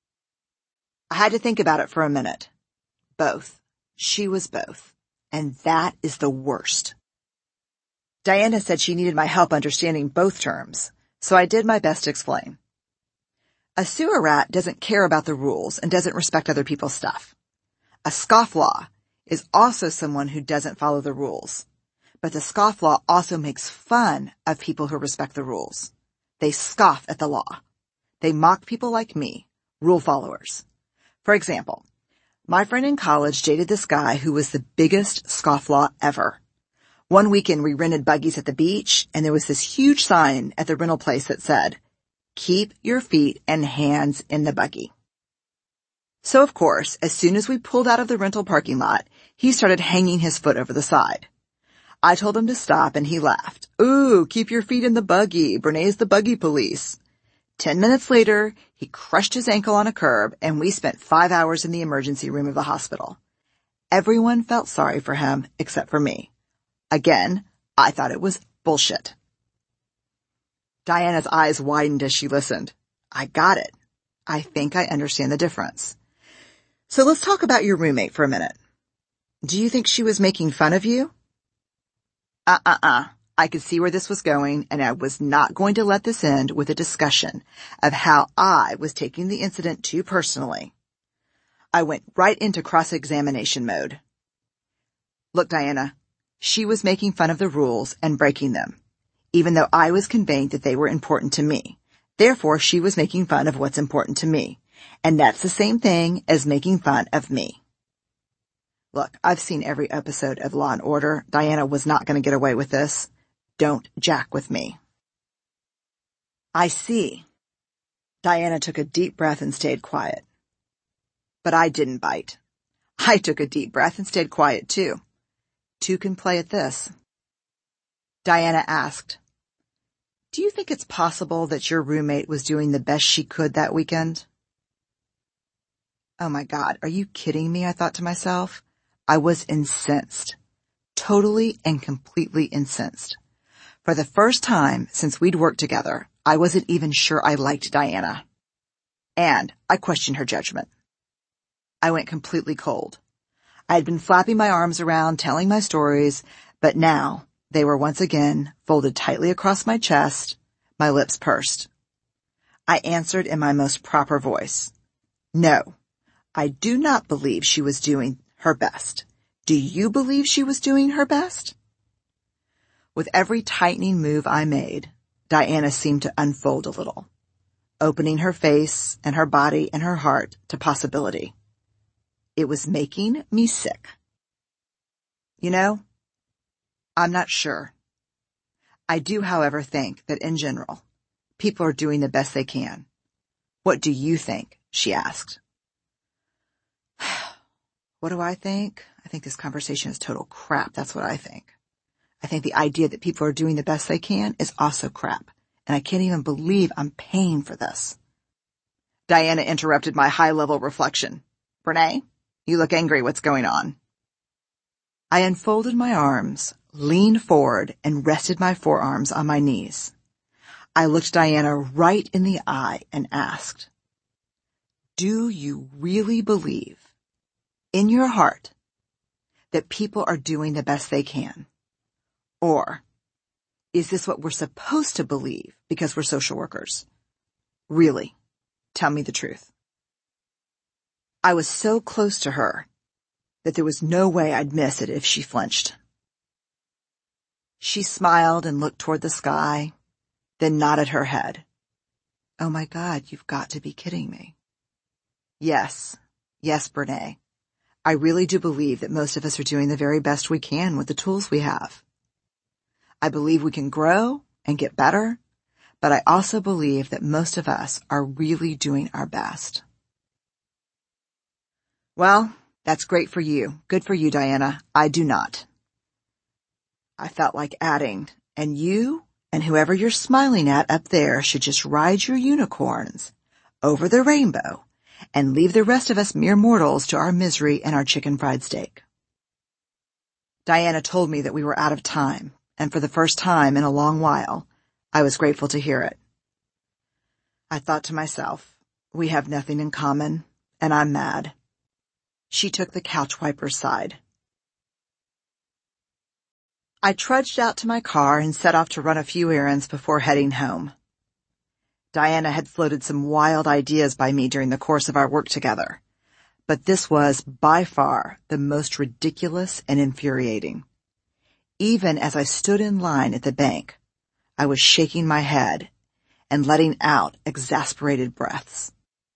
I had to think about it for a minute. Both. She was both. And that is the worst. Diana said she needed my help understanding both terms, so I did my best to explain. A sewer rat doesn't care about the rules and doesn't respect other people's stuff. A scofflaw is also someone who doesn't follow the rules. But the scofflaw also makes fun of people who respect the rules. They scoff at the law. They mock people like me, rule followers. For example, my friend in college dated this guy who was the biggest scofflaw ever. One weekend we rented buggies at the beach, and there was this huge sign at the rental place that said, "Keep your feet and hands in the buggy." So of course, as soon as we pulled out of the rental parking lot, he started hanging his foot over the side. I told him to stop and he laughed. "Ooh, keep your feet in the buggy. Brene's the buggy police." 10 minutes later, he crushed his ankle on a curb and we spent 5 hours in the emergency room of the hospital. Everyone felt sorry for him except for me. Again, I thought it was bullshit. Diana's eyes widened as she listened. I got it. I think I understand the difference. So let's talk about your roommate for a minute. Do you think she was making fun of you? I could see where this was going, and I was not going to let this end with a discussion of how I was taking the incident too personally. I went right into cross-examination mode. Look, Diana, she was making fun of the rules and breaking them, even though I was conveying that they were important to me. Therefore, she was making fun of what's important to me, and that's the same thing as making fun of me. Look, I've seen every episode of Law & Order. Diana was not going to get away with this. Don't jack with me. I see. Diana took a deep breath and stayed quiet. But I didn't bite. I took a deep breath and stayed quiet too. Two can play at this. Diana asked, "Do you think it's possible that your roommate was doing the best she could that weekend?" Oh my God, are you kidding me? I thought to myself. I was incensed. Totally and completely incensed. For the first time since we'd worked together, I wasn't even sure I liked Diana. And I questioned her judgment. I went completely cold. I had been flapping my arms around, telling my stories, but now they were once again folded tightly across my chest, my lips pursed. I answered in my most proper voice. No, I do not believe she was doing her best. Do you believe she was doing her best? With every tightening move I made, Diana seemed to unfold a little, opening her face and her body and her heart to possibility. It was making me sick. You know, I'm not sure. I do, however, think that in general, people are doing the best they can. What do you think? She asked. What do I think? I think this conversation is total crap. That's what I think. I think the idea that people are doing the best they can is also crap. And I can't even believe I'm paying for this. Diana interrupted my high-level reflection. Brene, you look angry. What's going on? I unfolded my arms, leaned forward, and rested my forearms on my knees. I looked Diana right in the eye and asked, do you really believe, in your heart, that people are doing the best they can? Or is this what we're supposed to believe because we're social workers? Really, tell me the truth. I was so close to her that there was no way I'd miss it if she flinched. She smiled and looked toward the sky, then nodded her head. Oh my God, you've got to be kidding me. Yes, Brene. I really do believe that most of us are doing the very best we can with the tools we have. I believe we can grow and get better, but I also believe that most of us are really doing our best. Well, that's great for you. Good for you, Diana. I do not. I felt like adding, and you and whoever you're smiling at up there should just ride your unicorns over the rainbow and leave the rest of us mere mortals to our misery and our chicken fried steak. Diana told me that we were out of time, and for the first time in a long while, I was grateful to hear it. I thought to myself, we have nothing in common, and I'm mad. She took the couch wiper's side. I trudged out to my car and set off to run a few errands before heading home. Diana had floated some wild ideas by me during the course of our work together, but this was by far the most ridiculous and infuriating. Even as I stood in line at the bank, I was shaking my head and letting out exasperated breaths.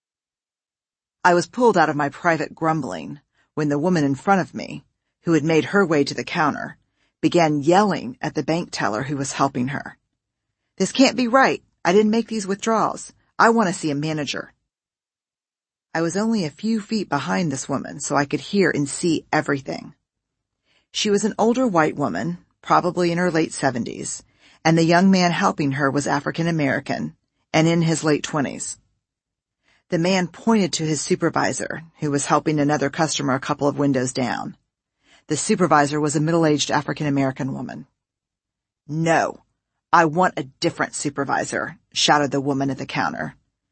I was pulled out of my private grumbling when the woman in front of me, who had made her way to the counter, began yelling at the bank teller who was helping her. This can't be right. I didn't make these withdrawals. I want to see a manager. I was only a few feet behind this woman, so I could hear and see everything. She was an older white woman, probably in her late 70s, and the young man helping her was African American and in his late 20s. The man pointed to his supervisor, who was helping another customer a couple of windows down. The supervisor was a middle-aged African American woman. No, I want a different supervisor, shouted the woman at the counter.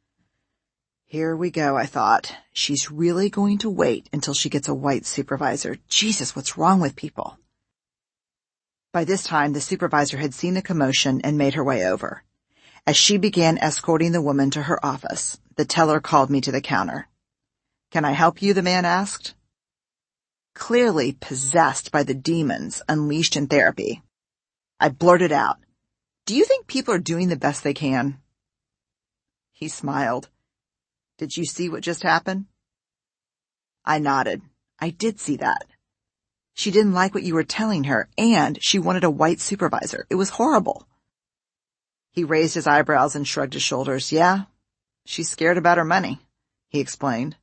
Here we go, I thought. She's really going to wait until she gets a white supervisor. Jesus, what's wrong with people? By this time, the supervisor had seen the commotion and made her way over. As she began escorting the woman to her office, the teller called me to the counter. Can I help you? The man asked. Clearly possessed by the demons unleashed in therapy, I blurted out, do you think people are doing the best they can? He smiled. Did you see what just happened? I nodded. I did see that. She didn't like what you were telling her, and she wanted a white supervisor. It was horrible. He raised his eyebrows and shrugged his shoulders. Yeah, she's scared about her money, he explained.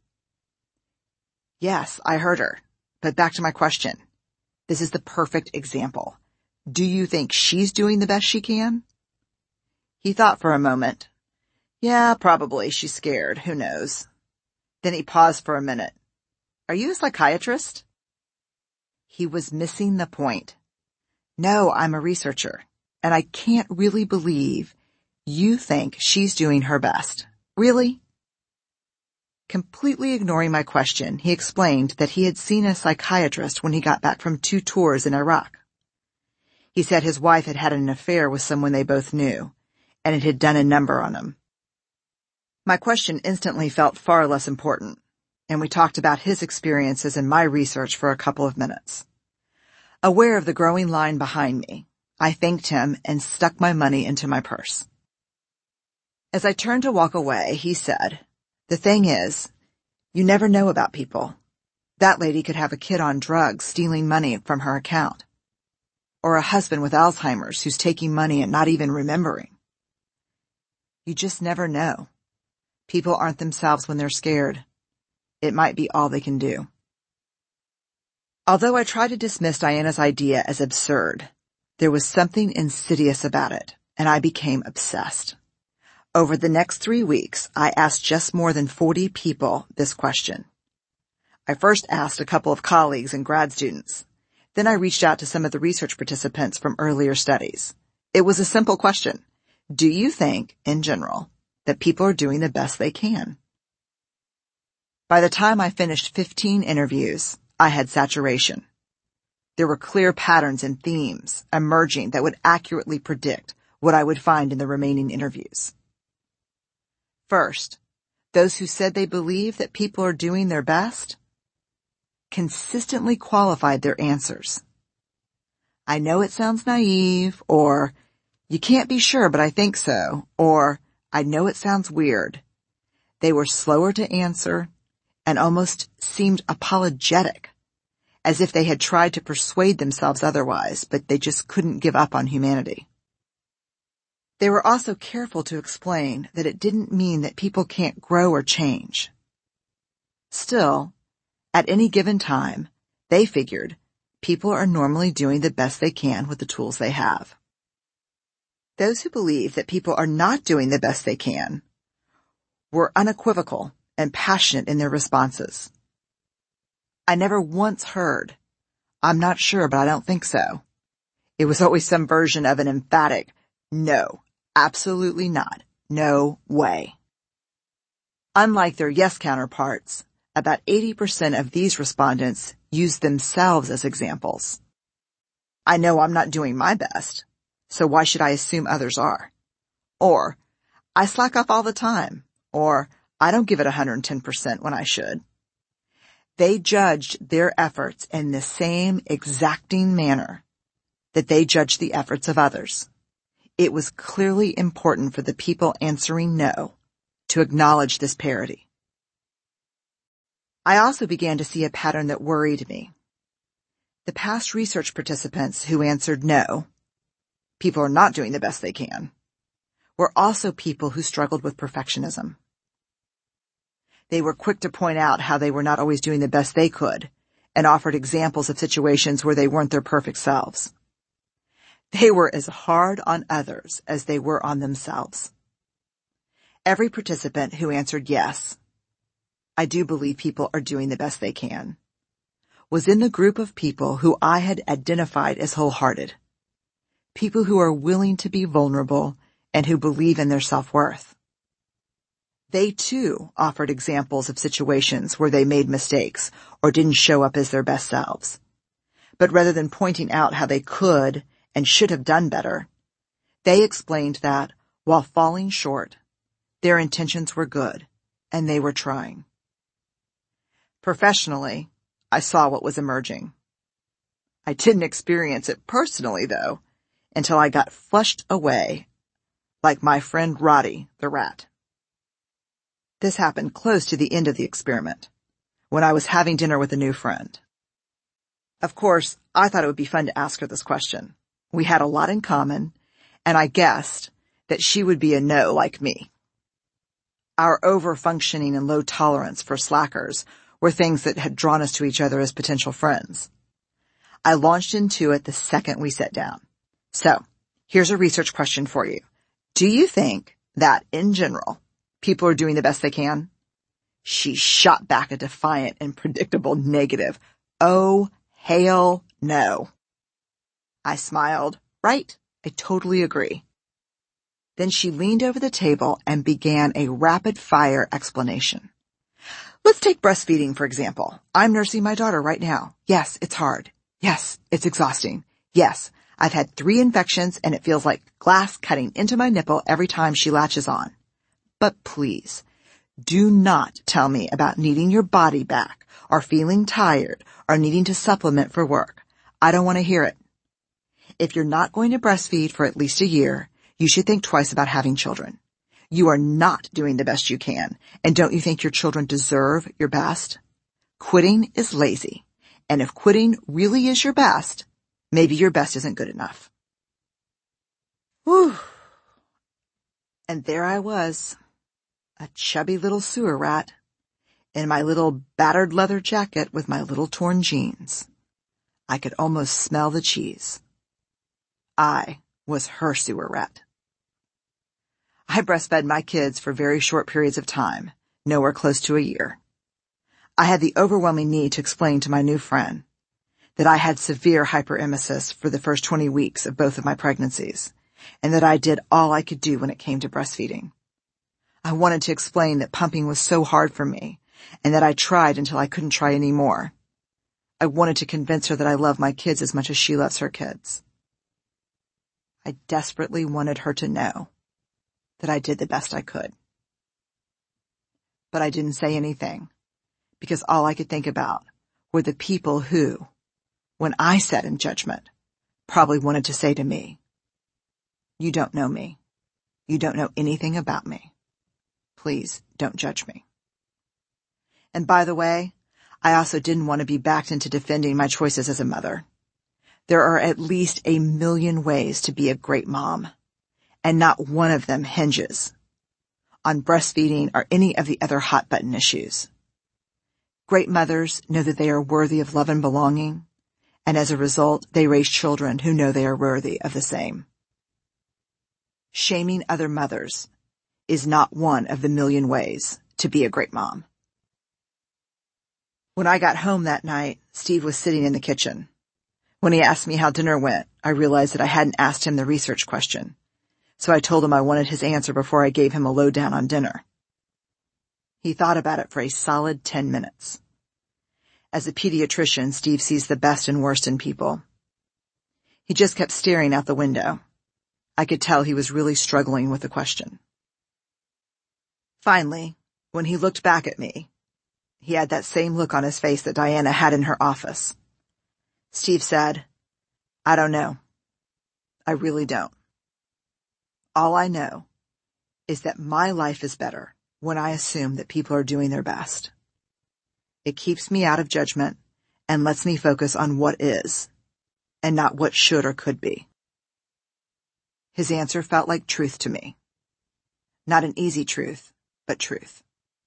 Yes, I heard her. But back to my question. This is the perfect example. Do you think she's doing the best she can? He thought for a moment. Yeah, probably. She's scared. Who knows? Then he paused for a minute. Are you a psychiatrist? He was missing the point. No, I'm a researcher, and I can't really believe you think she's doing her best. Really? Completely ignoring my question, he explained that he had seen a psychiatrist when he got back from 2 tours in Iraq. He said his wife had had an affair with someone they both knew, and it had done a number on him. My question instantly felt far less important, and we talked about his experiences and my research for a couple of minutes. Aware of the growing line behind me, I thanked him and stuck my money into my purse. As I turned to walk away, he said, the thing is, you never know about people. That lady could have a kid on drugs stealing money from her account. Or a husband with Alzheimer's who's taking money and not even remembering. You just never know. People aren't themselves when they're scared. It might be all they can do. Although I tried to dismiss Diana's idea as absurd, there was something insidious about it, and I became obsessed. Over the next 3 weeks, I asked just more than 40 people this question. I first asked a couple of colleagues and grad students. Then I reached out to some of the research participants from earlier studies. It was a simple question. Do you think, in general, that people are doing the best they can? By the time I finished 15 interviews, I had saturation. There were clear patterns and themes emerging that would accurately predict what I would find in the remaining interviews. First, those who said they believe that people are doing their best consistently qualified their answers. I know it sounds naive, or you can't be sure but I think so, or I know it sounds weird. They were slower to answer and almost seemed apologetic, as if they had tried to persuade themselves otherwise, but they just couldn't give up on humanity. They were also careful to explain that it didn't mean that people can't grow or change. Still, at any given time, they figured people are normally doing the best they can with the tools they have. Those who believe that people are not doing the best they can were unequivocal and passionate in their responses. I never once heard, "I'm not sure, but I don't think so." It was always some version of an emphatic, "No, absolutely not, no way." Unlike their yes counterparts, about 80% of these respondents used themselves as examples. I know I'm not doing my best, so why should I assume others are? Or, I slack off all the time. Or, I don't give it 110% when I should. They judged their efforts in the same exacting manner that they judged the efforts of others. It was clearly important for the people answering no to acknowledge this parity. I also began to see a pattern that worried me. The past research participants who answered no, people are not doing the best they can, were also people who struggled with perfectionism. They were quick to point out how they were not always doing the best they could and offered examples of situations where they weren't their perfect selves. They were as hard on others as they were on themselves. Every participant who answered yes, I do believe people are doing the best they can, was in the group of people who I had identified as wholehearted. People who are willing to be vulnerable and who believe in their self-worth. They too offered examples of situations where they made mistakes or didn't show up as their best selves. But rather than pointing out how they could and should have done better, they explained that, while falling short, their intentions were good and they were trying. Professionally, I saw what was emerging. I didn't experience it personally, though, until I got flushed away, like my friend Roddy the rat. This happened close to the end of the experiment, when I was having dinner with a new friend. Of course, I thought it would be fun to ask her this question. We had a lot in common, and I guessed that she would be a no like me. Our over-functioning and low tolerance for slackers were things that had drawn us to each other as potential friends. I launched into it the second we sat down. So, here's a research question for you. Do you think that, in general, people are doing the best they can? She shot back a defiant and predictable negative. Oh, hell no. I smiled. Right, I totally agree. Then she leaned over the table and began a rapid-fire explanation. Let's take breastfeeding, for example. I'm nursing my daughter right now. Yes, it's hard. Yes, it's exhausting. Yes, I've had 3 infections and it feels like glass cutting into my nipple every time she latches on. But please, do not tell me about needing your body back or feeling tired or needing to supplement for work. I don't want to hear it. If you're not going to breastfeed for at least a year, you should think twice about having children. You are not doing the best you can, and don't you think your children deserve your best? Quitting is lazy, and if quitting really is your best, maybe your best isn't good enough. Whew. And there I was, a chubby little sewer rat, in my little battered leather jacket with my little torn jeans. I could almost smell the cheese. I was her sewer rat. I breastfed my kids for very short periods of time, nowhere close to a year. I had the overwhelming need to explain to my new friend that I had severe hyperemesis for the first 20 weeks of both of my pregnancies, and that I did all I could do when it came to breastfeeding. I wanted to explain that pumping was so hard for me, and that I tried until I couldn't try anymore. I wanted to convince her that I love my kids as much as she loves her kids. I desperately wanted her to know that I did the best I could. But I didn't say anything, because all I could think about were the people who, when I sat in judgment, probably wanted to say to me, "You don't know me. You don't know anything about me. Please don't judge me." And by the way, I also didn't want to be backed into defending my choices as a mother. There are at least 1,000,000 ways to be a great mom, and not one of them hinges on breastfeeding or any of the other hot button issues. Great mothers know that they are worthy of love and belonging, and as a result, they raise children who know they are worthy of the same. Shaming other mothers is not one of the 1,000,000 ways to be a great mom. When I got home that night, Steve was sitting in the kitchen. When he asked me how dinner went, I realized that I hadn't asked him the research question, so I told him I wanted his answer before I gave him a lowdown on dinner. He thought about it for a solid 10 minutes. As a pediatrician, Steve sees the best and worst in people. He just kept staring out the window. I could tell he was really struggling with the question. Finally, when he looked back at me, he had that same look on his face that Diana had in her office. Steve said, "I don't know. I really don't. All I know is that my life is better when I assume that people are doing their best. It keeps me out of judgment and lets me focus on what is, and not what should or could be." His answer felt like truth to me. Not an easy truth, but truth.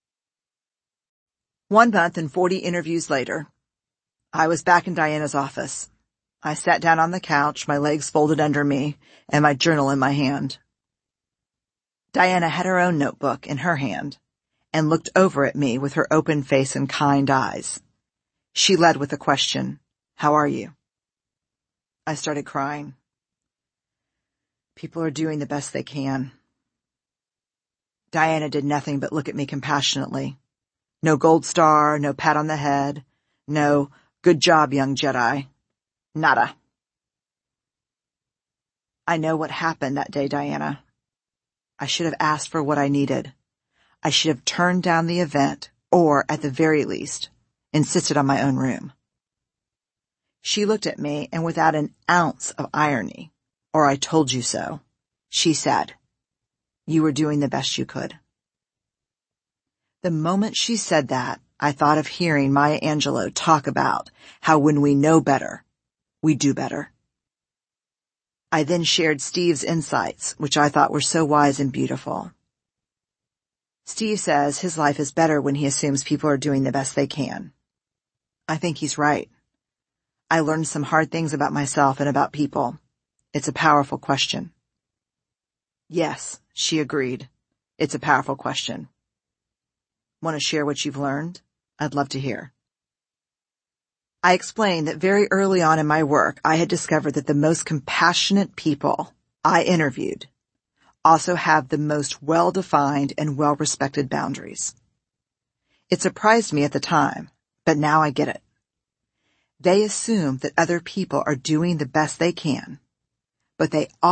1 month and 40 interviews later, I was back in Diana's office. I sat down on the couch, my legs folded under me, and my journal in my hand. Diana had her own notebook in her hand and looked over at me with her open face and kind eyes. She led with the question, "How are you?" I started crying. People are doing the best they can. Diana did nothing but look at me compassionately. No gold star, no pat on the head, no "Good job, young Jedi." Nada. "I know what happened that day, Diana. I should have asked for what I needed. I should have turned down the event, or, at the very least, insisted on my own room." She looked at me, and without an ounce of irony, or "I told you so," she said, "You were doing the best you could." The moment she said that, I thought of hearing Maya Angelou talk about how when we know better, we do better. I then shared Steve's insights, which I thought were so wise and beautiful. Steve says his life is better when he assumes people are doing the best they can. I think he's right. I learned some hard things about myself and about people. It's a powerful question. Yes, she agreed. It's a powerful question. Want to share what you've learned? I'd love to hear. I explained that very early on in my work, I had discovered that the most compassionate people I interviewed also have the most well-defined and well-respected boundaries. It surprised me at the time, but now I get it. They assume that other people are doing the best they can, but they